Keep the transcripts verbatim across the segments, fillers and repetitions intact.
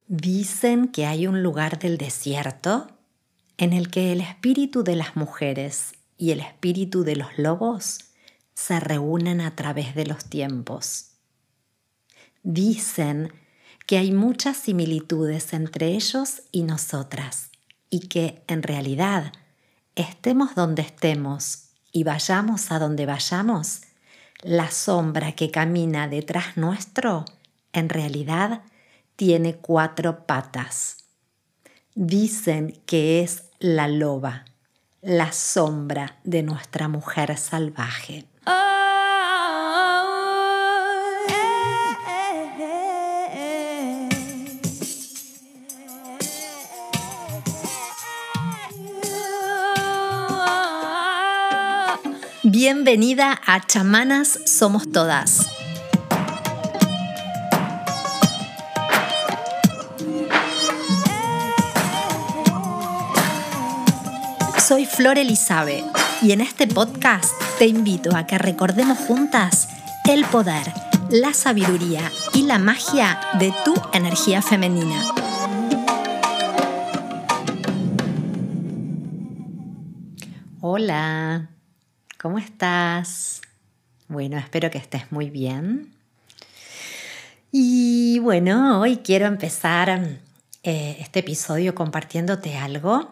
Dicen que hay un lugar del desierto en el que el espíritu de las mujeres y el espíritu de los lobos se reúnen a través de los tiempos. Dicen que hay muchas similitudes entre ellos y nosotras y que, en realidad, estemos donde estemos y vayamos a donde vayamos, la sombra que camina detrás nuestro, en realidad, tiene cuatro patas. Dicen que es la loba, la sombra de nuestra mujer salvaje. Bienvenida a Chamanas Somos Todas. Soy Flor Elisabe y en este podcast te invito a que recordemos juntas el poder, la sabiduría y la magia de tu energía femenina. Hola, ¿cómo estás? Bueno, espero que estés muy bien. Y bueno, hoy quiero empezar eh, este episodio compartiéndote algo.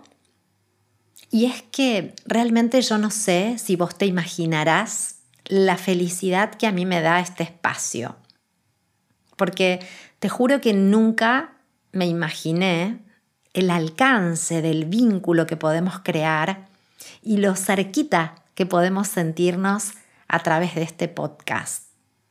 Y es que realmente yo no sé si vos te imaginarás la felicidad que a mí me da este espacio. Porque te juro que nunca me imaginé el alcance del vínculo que podemos crear y lo cerquita que podemos sentirnos a través de este podcast.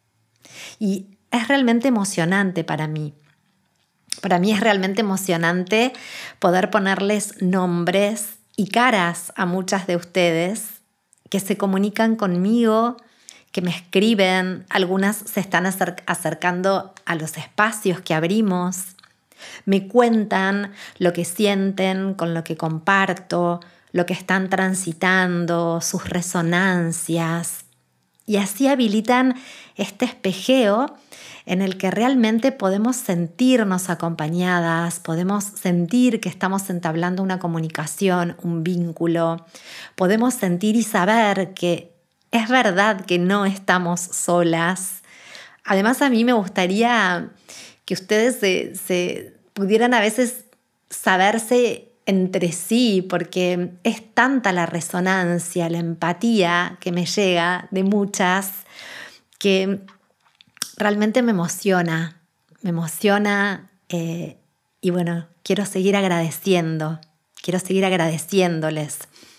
Y es realmente emocionante para mí. Para mí es realmente emocionante poder ponerles nombres y caras a muchas de ustedes que se comunican conmigo, que me escriben. Algunas se están acer- acercando a los espacios que abrimos. Me cuentan lo que sienten con lo que comparto, lo que están transitando, sus resonancias. Y así habilitan este espejeo en el que realmente podemos sentirnos acompañadas, podemos sentir que estamos entablando una comunicación, un vínculo, podemos sentir y saber que es verdad que no estamos solas. Además, a mí me gustaría que ustedes se, se pudieran a veces saberse entre sí, porque es tanta la resonancia, la empatía que me llega de muchas que realmente me emociona, me emociona eh, y bueno, quiero seguir agradeciendo, quiero seguir agradeciéndoles.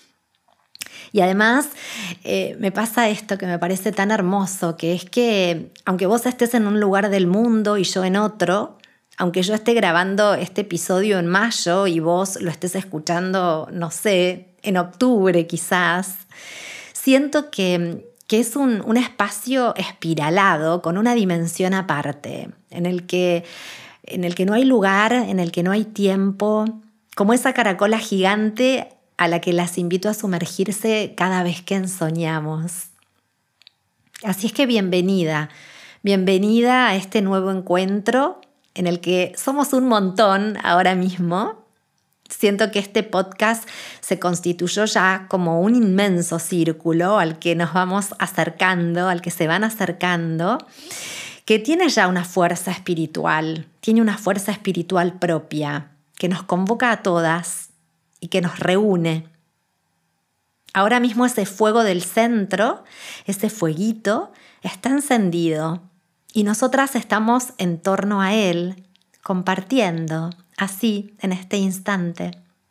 Y además eh, me pasa esto que me parece tan hermoso, que es que aunque vos estés en un lugar del mundo y yo en otro, aunque yo esté grabando este episodio en mayo y vos lo estés escuchando, no sé, en octubre quizás, siento que que es un, un espacio espiralado con una dimensión aparte, en el, que, en el que no hay lugar, en el que no hay tiempo, como esa caracola gigante a la que las invito a sumergirse cada vez que ensoñamos. Así es que bienvenida, bienvenida a este nuevo encuentro en el que somos un montón ahora mismo. Siento que este podcast se constituyó ya como un inmenso círculo al que nos vamos acercando, al que se van acercando, que tiene ya una fuerza espiritual, tiene una fuerza espiritual propia, que nos convoca a todas y que nos reúne. Ahora mismo ese fuego del centro, ese fueguito, está encendido y nosotras estamos en torno a él, compartiendo, así, en este instante.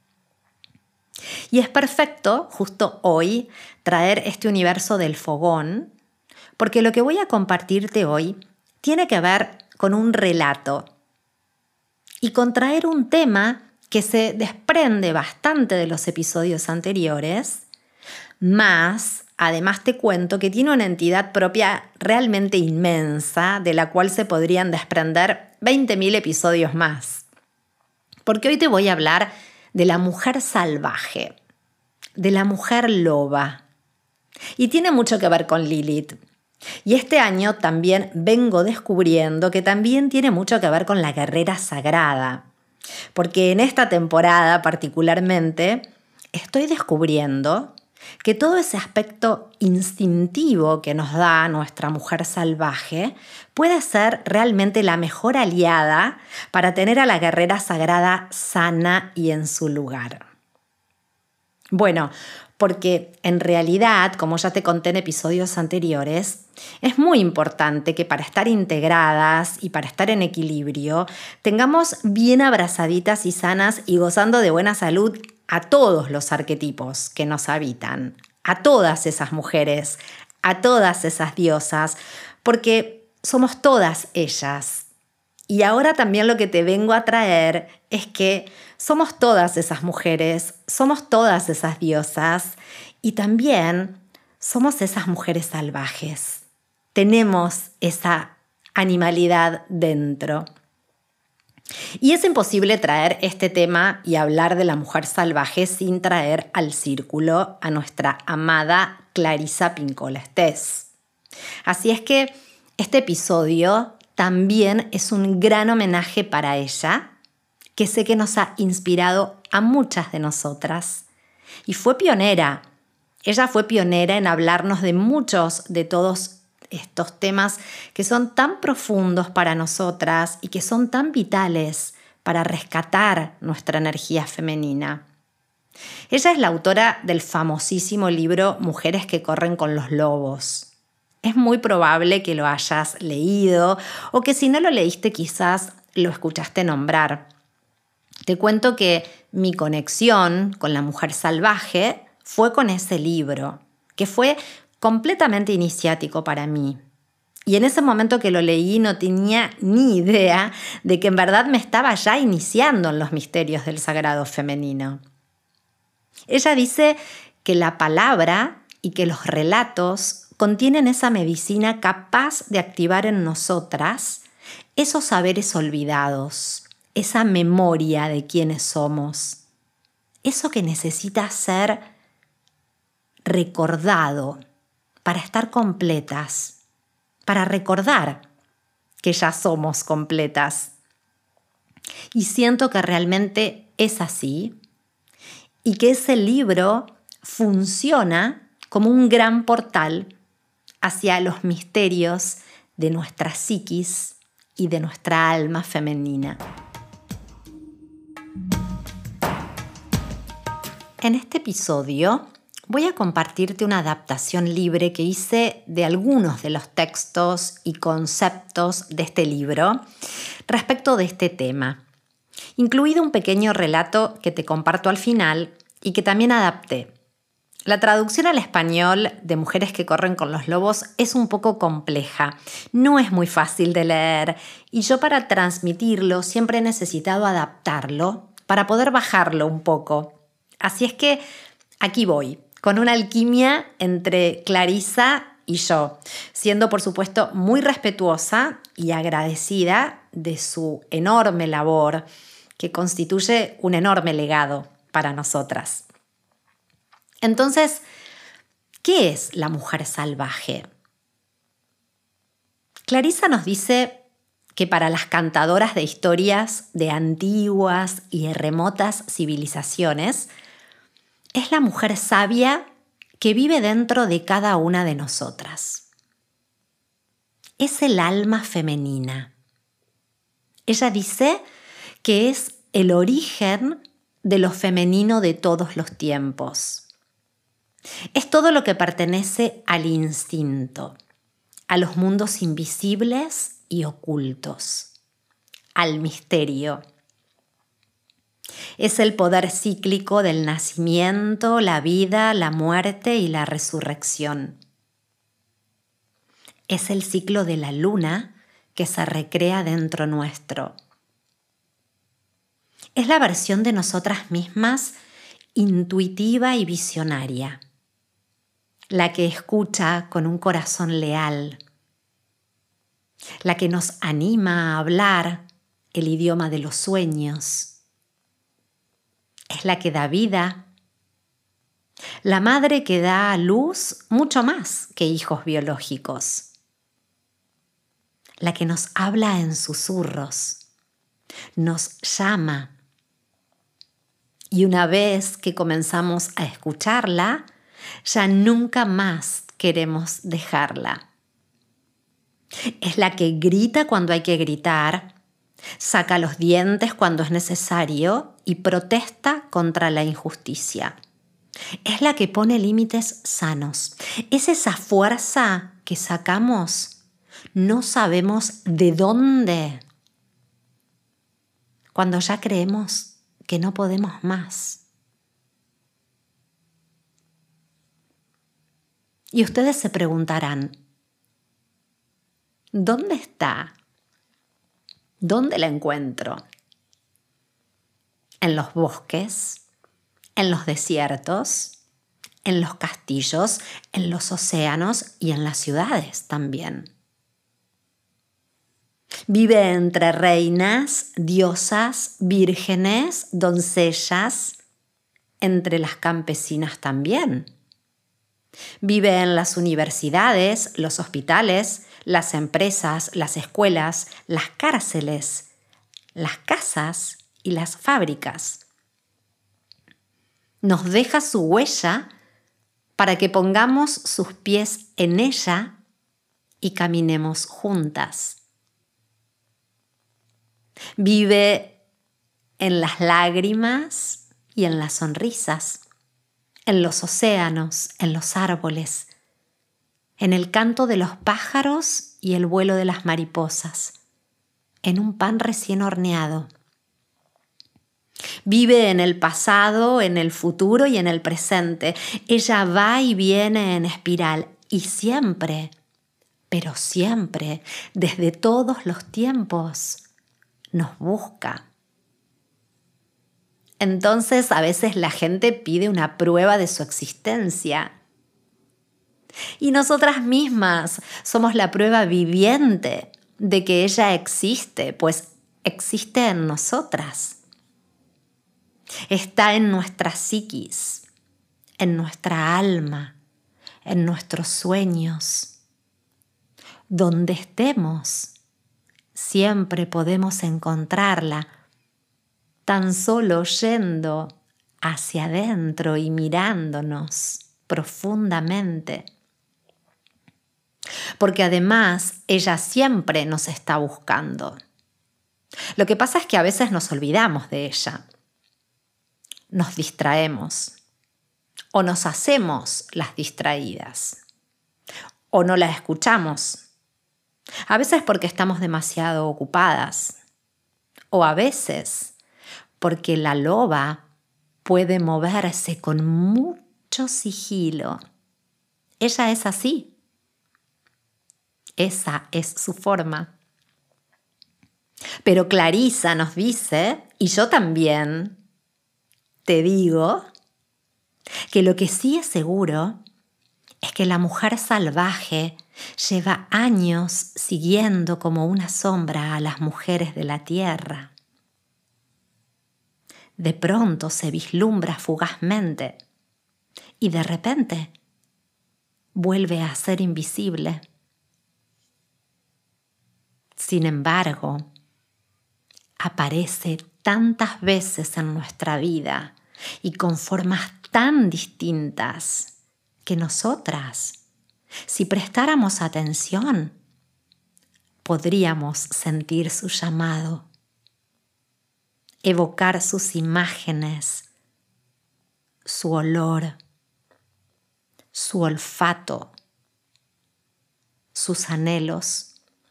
Y es perfecto, justo hoy, traer este universo del fogón, porque lo que voy a compartirte hoy tiene que ver con un relato y con traer un tema que se desprende bastante de los episodios anteriores, más, además te cuento que tiene una entidad propia realmente inmensa, de la cual se podrían desprender veinte mil episodios más. Porque hoy te voy a hablar de la mujer salvaje, de la mujer loba. Y tiene mucho que ver con Lilith. Y este año también vengo descubriendo que también tiene mucho que ver con la guerrera sagrada, porque en esta temporada particularmente estoy descubriendo que todo ese aspecto instintivo que nos da nuestra mujer salvaje puede ser realmente la mejor aliada para tener a la guerrera sagrada sana y en su lugar. Bueno, porque en realidad, como ya te conté en episodios anteriores, es muy importante que para estar integradas y para estar en equilibrio, tengamos bien abrazaditas y sanas y gozando de buena salud a todos los arquetipos que nos habitan, a todas esas mujeres, a todas esas diosas, porque somos todas ellas. Y ahora también lo que te vengo a traer es que somos todas esas mujeres, somos todas esas diosas y también somos esas mujeres salvajes. Tenemos esa animalidad dentro. Y es imposible traer este tema y hablar de la mujer salvaje sin traer al círculo a nuestra amada Clarissa Pinkola Estés. Así es que este episodio también es un gran homenaje para ella, que sé que nos ha inspirado a muchas de nosotras. Y fue pionera. Ella fue pionera en hablarnos de muchos de todos estos temas que son tan profundos para nosotras y que son tan vitales para rescatar nuestra energía femenina. Ella es la autora del famosísimo libro Mujeres que corren con los lobos. Es muy probable que lo hayas leído o que si no lo leíste quizás lo escuchaste nombrar. Te cuento que mi conexión con la mujer salvaje fue con ese libro, que fue completamente iniciático para mí. Y en ese momento que lo leí no tenía ni idea de que en verdad me estaba ya iniciando en los misterios del sagrado femenino. Ella dice que la palabra y que los relatos contienen esa medicina capaz de activar en nosotras esos saberes olvidados, esa memoria de quiénes somos, eso que necesita ser recordado para estar completas, para recordar que ya somos completas. Y siento que realmente es así y que ese libro funciona como un gran portal hacia los misterios de nuestra psiquis y de nuestra alma femenina. En este episodio voy a compartirte una adaptación libre que hice de algunos de los textos y conceptos de este libro respecto de este tema, incluido un pequeño relato que te comparto al final y que también adapté. La traducción al español de Mujeres que corren con los lobos es un poco compleja, no es muy fácil de leer y yo para transmitirlo siempre he necesitado adaptarlo para poder bajarlo un poco. Así es que aquí voy, con una alquimia entre Clarissa y yo, siendo por supuesto muy respetuosa y agradecida de su enorme labor, que constituye un enorme legado para nosotras. Entonces, ¿qué es la mujer salvaje? Clarissa nos dice que para las cantadoras de historias de antiguas y remotas civilizaciones, es la mujer sabia que vive dentro de cada una de nosotras. Es el alma femenina. Ella dice que es el origen de lo femenino de todos los tiempos. Es todo lo que pertenece al instinto, a los mundos invisibles y ocultos, al misterio. Es el poder cíclico del nacimiento, la vida, la muerte y la resurrección. Es el ciclo de la luna que se recrea dentro nuestro. Es la versión de nosotras mismas intuitiva y visionaria, la que escucha con un corazón leal, la que nos anima a hablar el idioma de los sueños. Es la que da vida, la madre que da a luz mucho más que hijos biológicos. la que nos habla en susurros, nos llama. Y una vez que comenzamos a escucharla, ya nunca más queremos dejarla. Es la que grita cuando hay que gritar, saca los dientes cuando es necesario y protesta contra la injusticia. Es la que pone límites sanos. Es esa fuerza que sacamos, no sabemos de dónde, cuando ya creemos que no podemos más. Y ustedes se preguntarán, ¿dónde está? ¿Dónde la encuentro? ¿En los bosques? ¿En los desiertos? ¿En los castillos? ¿En los océanos? Y en las ciudades también. Vive entre reinas, diosas, vírgenes, doncellas, entre las campesinas también. Vive en las universidades, los hospitales, las empresas, las escuelas, las cárceles, las casas y las fábricas. Nos deja su huella para que pongamos sus pies en ella y caminemos juntas. Vive en las lágrimas y en las sonrisas, en los océanos, en los árboles, en el canto de los pájaros y el vuelo de las mariposas, en un pan recién horneado. Vive en el pasado, en el futuro y en el presente. Ella va y viene en espiral y siempre, pero siempre, desde todos los tiempos, nos busca. Entonces a veces la gente pide una prueba de su existencia. Y nosotras mismas somos la prueba viviente de que ella existe, pues existe en nosotras. Está en nuestra psiquis, en nuestra alma, en nuestros sueños. Donde estemos, siempre podemos encontrarla, tan solo yendo hacia adentro y mirándonos profundamente. Porque además ella siempre nos está buscando. Lo que pasa es que a veces nos olvidamos de ella. Nos distraemos o nos hacemos las distraídas o no la escuchamos. A veces porque estamos demasiado ocupadas o a veces porque la loba puede moverse con mucho sigilo. Ella es así. Esa es su forma. Pero Clarisa nos dice, y yo también te digo, que lo que sí es seguro es que la mujer salvaje lleva años siguiendo como una sombra a las mujeres de la tierra. De pronto se vislumbra fugazmente y de repente vuelve a ser invisible. Sin embargo, aparece tantas veces en nuestra vida y con formas tan distintas que nosotras, si prestáramos atención, podríamos sentir su llamado, evocar sus imágenes, su olor, su olfato, sus anhelos.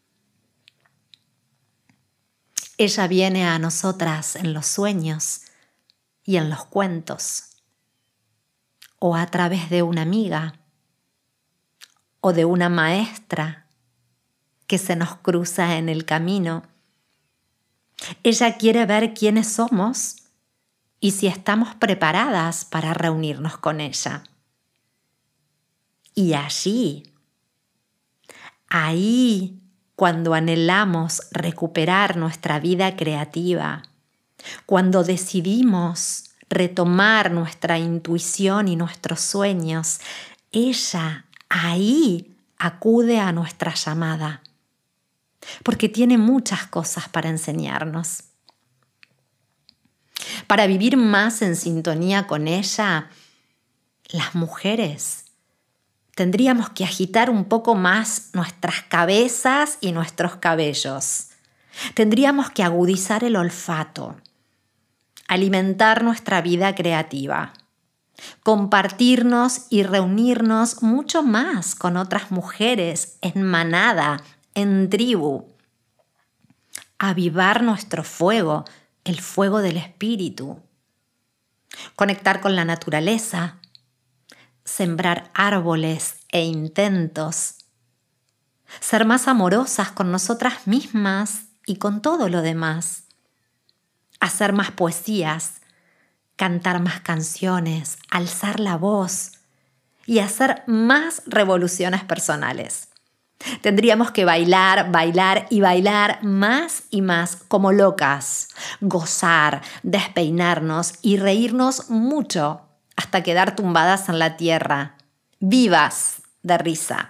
Ella viene a nosotras en los sueños y en los cuentos, o a través de una amiga, o de una maestra que se nos cruza en el camino. Ella quiere ver quiénes somos y si estamos preparadas para reunirnos con ella. Y allí, ahí, cuando anhelamos recuperar nuestra vida creativa, cuando decidimos retomar nuestra intuición y nuestros sueños, ella ahí acude a nuestra llamada. porque tiene muchas cosas para enseñarnos. Para vivir más en sintonía con ella, las mujeres tendríamos que agitar un poco más nuestras cabezas y nuestros cabellos. Tendríamos que agudizar el olfato, alimentar nuestra vida creativa, compartirnos y reunirnos mucho más con otras mujeres en manada, en tribu, avivar nuestro fuego, el fuego del espíritu, conectar con la naturaleza, sembrar árboles e intentos, ser más amorosas con nosotras mismas y con todo lo demás, hacer más poesías, cantar más canciones, alzar la voz y hacer más revoluciones personales. Tendríamos que bailar, bailar y bailar más y más como locas, gozar, despeinarnos y reírnos mucho hasta quedar tumbadas en la tierra, vivas de risa.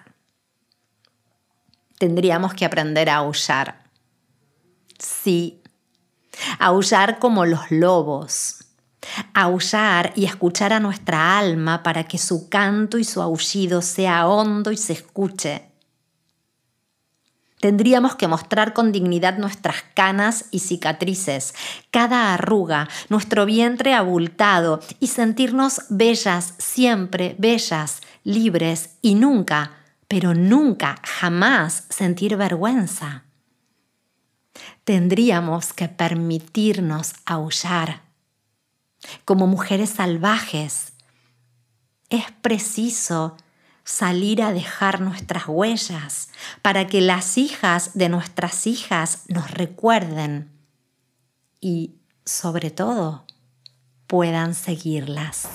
Tendríamos que aprender a aullar. Sí, aullar como los lobos. Aullar y escuchar a nuestra alma para que su canto y su aullido sea hondo y se escuche. Tendríamos que mostrar con dignidad nuestras canas y cicatrices, cada arruga, nuestro vientre abultado y sentirnos bellas, siempre bellas, libres y nunca, pero nunca, jamás sentir vergüenza. Tendríamos que permitirnos aullar. Como mujeres salvajes, es preciso salir a dejar nuestras huellas para que las hijas de nuestras hijas nos recuerden y, sobre todo, puedan seguirlas.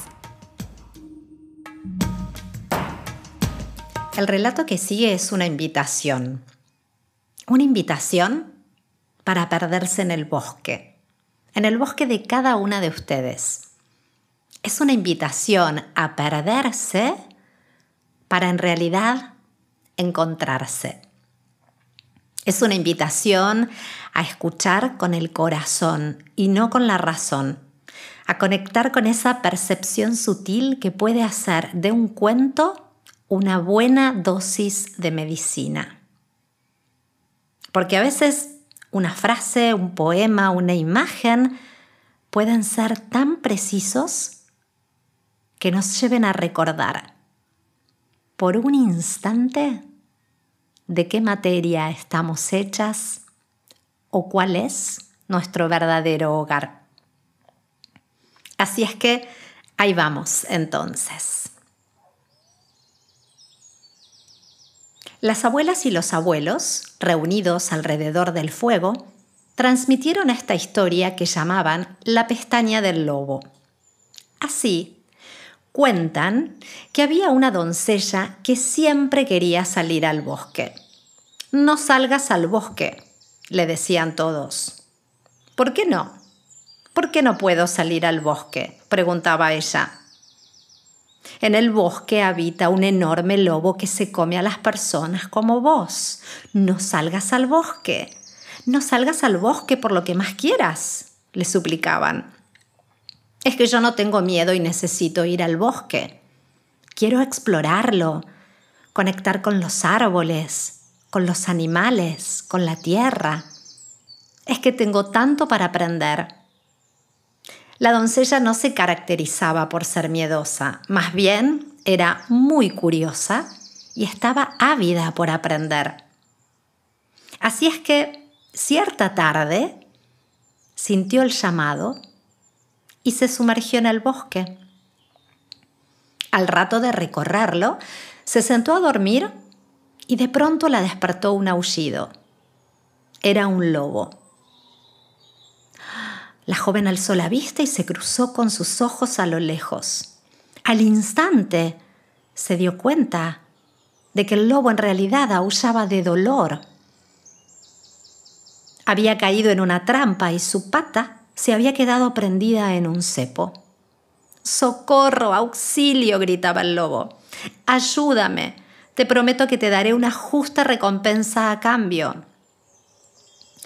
El relato que sigue es una invitación. Una invitación para perderse en el bosque, en el bosque de cada una de ustedes. Es una invitación a perderse para en realidad encontrarse. Es una invitación a escuchar con el corazón y no con la razón, a conectar con esa percepción sutil que puede hacer de un cuento una buena dosis de medicina. Porque a veces una frase, un poema, una imagen pueden ser tan precisos que nos lleven a recordar por un instante de qué materia estamos hechas o cuál es nuestro verdadero hogar. Así es que ahí vamos entonces. Las abuelas y los abuelos, reunidos alrededor del fuego, transmitieron esta historia que llamaban la pestaña del lobo. Así, cuentan que había una doncella que siempre quería salir al bosque. «No salgas al bosque», le decían todos. «¿Por qué no? ¿Por qué no puedo salir al bosque?», preguntaba ella. «En el bosque habita un enorme lobo que se come a las personas como vos. No salgas al bosque. No salgas al bosque por lo que más quieras», le suplicaban. «Es que yo no tengo miedo y necesito ir al bosque. Quiero explorarlo, conectar con los árboles, con los animales, con la tierra. Es que tengo tanto para aprender». La doncella no se caracterizaba por ser miedosa, más bien era muy curiosa y estaba ávida por aprender. Así es que, cierta tarde, sintió el llamado y se sumergió en el bosque. Al rato de recorrerlo, se sentó a dormir y de pronto la despertó un aullido. Era un lobo. La joven alzó la vista y se cruzó con sus ojos a lo lejos. Al instante se dio cuenta de que el lobo en realidad aullaba de dolor. Había caído en una trampa y su pata se había quedado prendida en un cepo. «¡Socorro! ¡Auxilio!», gritaba el lobo. «¡Ayúdame! Te prometo que te daré una justa recompensa a cambio».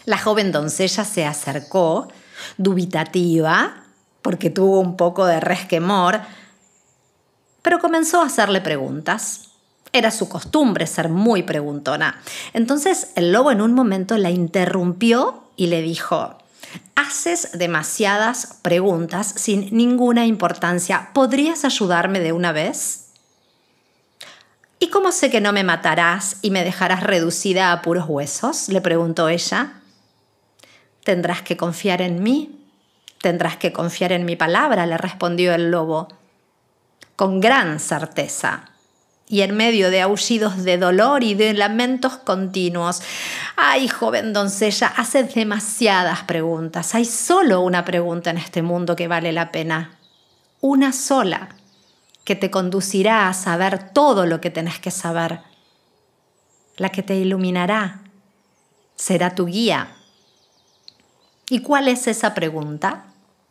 La joven doncella se acercó, dubitativa, porque tuvo un poco de resquemor, pero comenzó a hacerle preguntas. Era su costumbre ser muy preguntona. Entonces el lobo en un momento la interrumpió y le dijo: haces demasiadas preguntas sin ninguna importancia. ¿Podrías ayudarme de una vez? ¿Y cómo sé que no me matarás y me dejarás reducida a puros huesos?, le preguntó ella. Tendrás que confiar en mí. Tendrás que confiar en mi palabra, le respondió el lobo, con gran certeza. Y en medio de aullidos de dolor y de lamentos continuos: ay, joven doncella, haces demasiadas preguntas. Hay solo una pregunta en este mundo que vale la pena. Una sola, que te conducirá a saber todo lo que tenés que saber. La que te iluminará. Será tu guía. ¿Y cuál es esa pregunta?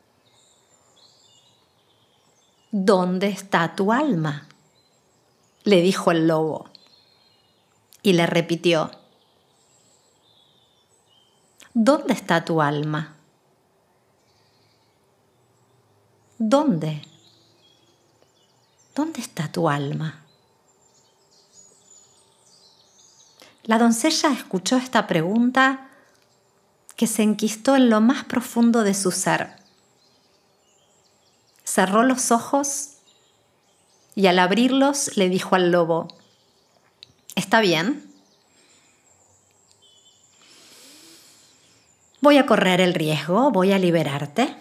¿Dónde está tu alma?, le dijo el lobo. Y le repitió: ¿dónde está tu alma? ¿Dónde? ¿Dónde está tu alma? La doncella escuchó esta pregunta que se enquistó en lo más profundo de su ser. Cerró los ojos y al abrirlos le dijo al lobo: ¿está bien? Voy a correr el riesgo, voy a liberarte.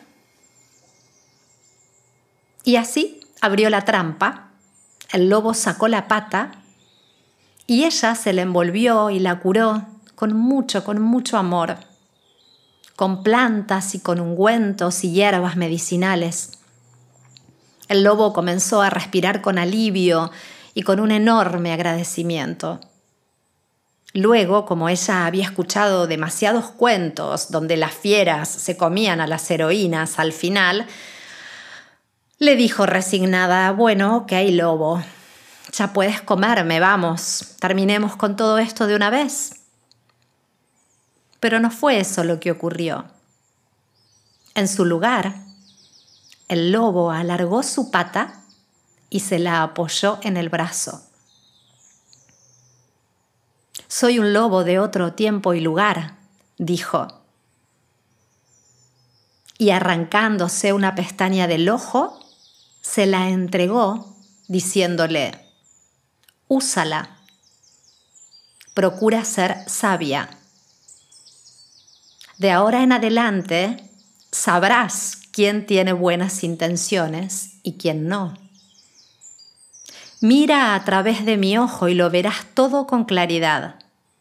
Y así abrió la trampa, el lobo sacó la pata y ella se la envolvió y la curó con mucho, con mucho amor, con plantas y con ungüentos y hierbas medicinales. El lobo comenzó a respirar con alivio y con un enorme agradecimiento. Luego, como ella había escuchado demasiados cuentos donde las fieras se comían a las heroínas al final, le dijo resignada: bueno, ok, lobo, ya puedes comerme, vamos, terminemos con todo esto de una vez. Pero no fue eso lo que ocurrió. En su lugar, el lobo alargó su pata y se la apoyó en el brazo. Soy un lobo de otro tiempo y lugar, dijo. Y arrancándose una pestaña del ojo, se la entregó diciéndole: úsala. Procura ser sabia. De ahora en adelante sabrás quién tiene buenas intenciones y quién no. Mira a través de mi ojo y lo verás todo con claridad.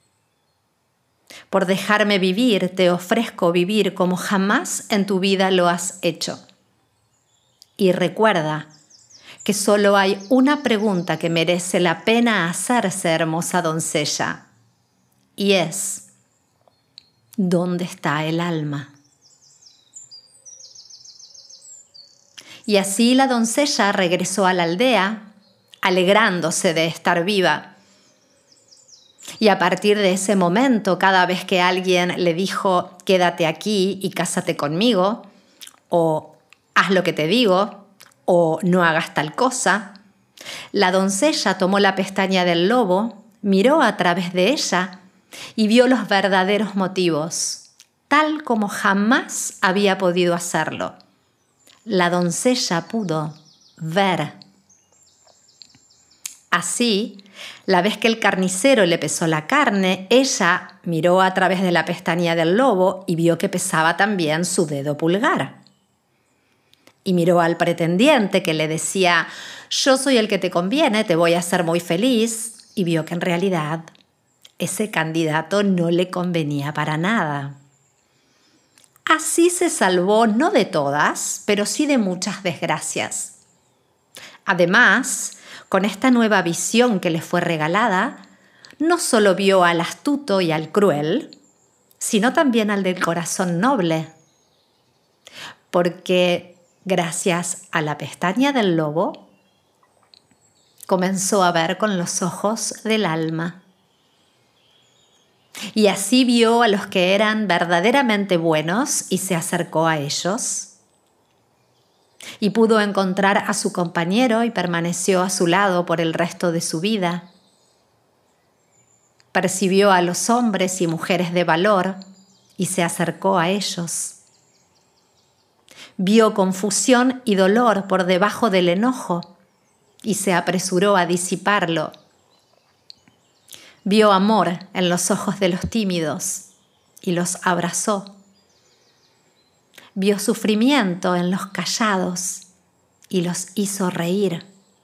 Por dejarme vivir, te ofrezco vivir como jamás en tu vida lo has hecho. Y recuerda que solo hay una pregunta que merece la pena hacerse, hermosa doncella, y es: ¿dónde está el alma? Y así la doncella regresó a la aldea, alegrándose de estar viva. Y a partir de ese momento, cada vez que alguien le dijo: quédate aquí y cásate conmigo, o haz lo que te digo, o no hagas tal cosa, la doncella tomó la pestaña del lobo, miró a través de ella y vio los verdaderos motivos, tal como jamás había podido hacerlo. La doncella pudo ver. Así, la vez que el carnicero le pesó la carne, ella miró a través de la pestaña del lobo y vio que pesaba también su dedo pulgar. Y miró al pretendiente que le decía: yo soy el que te conviene, te voy a hacer muy feliz, y vio que en realidad ese candidato no le convenía para nada. Así se salvó no de todas, pero sí de muchas desgracias. Además, con esta nueva visión que le fue regalada, no solo vio al astuto y al cruel, sino también al del corazón noble. Porque gracias a la pestaña del lobo, comenzó a ver con los ojos del alma. Y así vio a los que eran verdaderamente buenos y se acercó a ellos. Y pudo encontrar a su compañero y permaneció a su lado por el resto de su vida. Percibió a los hombres y mujeres de valor y se acercó a ellos. Vio confusión y dolor por debajo del enojo y se apresuró a disiparlo. Vio amor en los ojos de los tímidos y los abrazó. Vio sufrimiento en los callados y los hizo reír.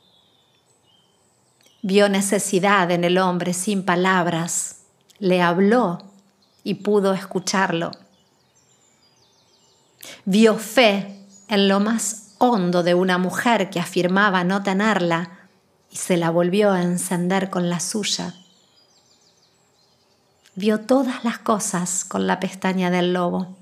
Vio necesidad en el hombre sin palabras, le habló y pudo escucharlo. Vio fe en lo más hondo de una mujer que afirmaba no tenerla y se la volvió a encender con la suya. Vio todas las cosas con la pestaña del lobo,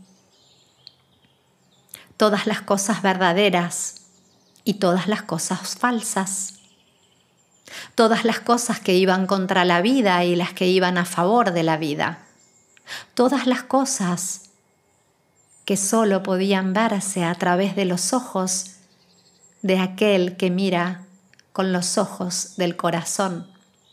todas las cosas verdaderas y todas las cosas falsas, todas las cosas que iban contra la vida y las que iban a favor de la vida, todas las cosas que solo podían verse a través de los ojos de aquel que mira con los ojos del corazón.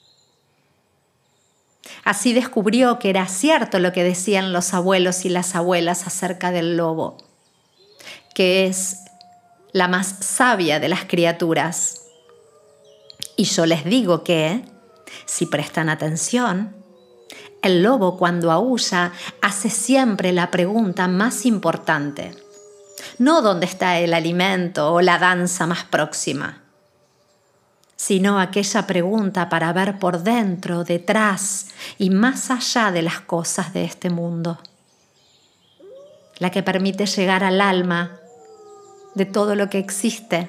Así descubrió que era cierto lo que decían los abuelos y las abuelas acerca del lobo, que es la más sabia de las criaturas. Y yo les digo que, si prestan atención, el lobo cuando aúlla hace siempre la pregunta más importante, no dónde está el alimento o la danza más próxima, sino aquella pregunta para ver por dentro, detrás y más allá de las cosas de este mundo, la que permite llegar al alma de todo lo que existe.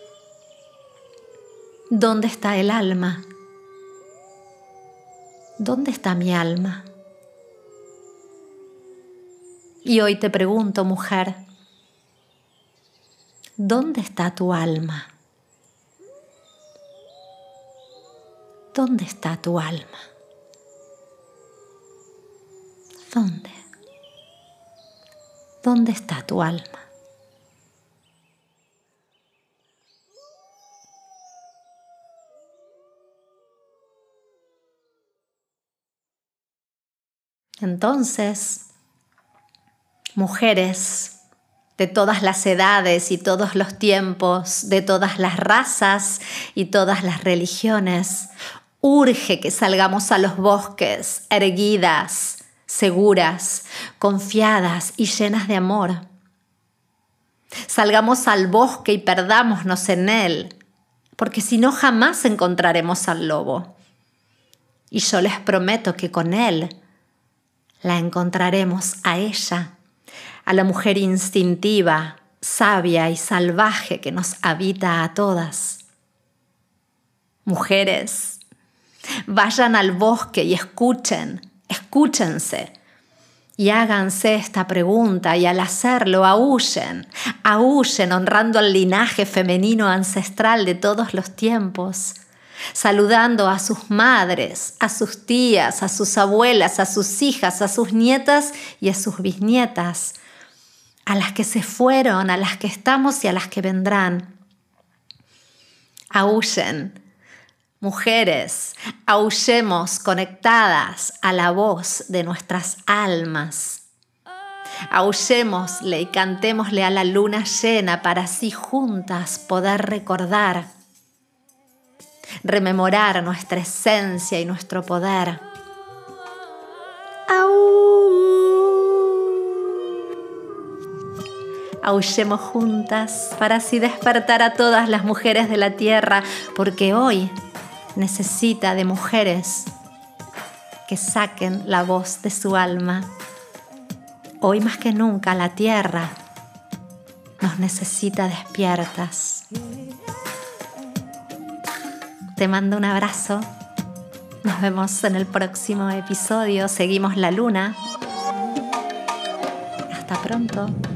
¿Dónde está el alma? ¿Dónde está mi alma? Y hoy te pregunto, mujer, ¿dónde está tu alma? ¿Dónde está tu alma? ¿Dónde? ¿Dónde está tu alma? Entonces, mujeres de todas las edades y todos los tiempos, de todas las razas y todas las religiones, urge que salgamos a los bosques erguidas, seguras, confiadas y llenas de amor. Salgamos al bosque y perdámonos en él, porque si no jamás encontraremos al lobo. Y yo les prometo que con él la encontraremos a ella, a la mujer instintiva, sabia y salvaje que nos habita a todas. Mujeres, vayan al bosque y escuchen, escúchense y háganse esta pregunta y al hacerlo aúllen, aúllen honrando al linaje femenino ancestral de todos los tiempos, saludando a sus madres, a sus tías, a sus abuelas, a sus hijas, a sus nietas y a sus bisnietas, a las que se fueron, a las que estamos y a las que vendrán. Aúllen, mujeres, aullemos conectadas a la voz de nuestras almas. Aullémosle y cantémosle a la luna llena para así juntas poder recordar, rememorar nuestra esencia y nuestro poder. Aullemos juntas para así despertar a todas las mujeres de la tierra, porque hoy necesita de mujeres que saquen la voz de su alma. Hoy más que nunca la tierra nos necesita despiertas. Te mando un abrazo. Nos vemos en el próximo episodio. Seguimos la luna. Hasta pronto.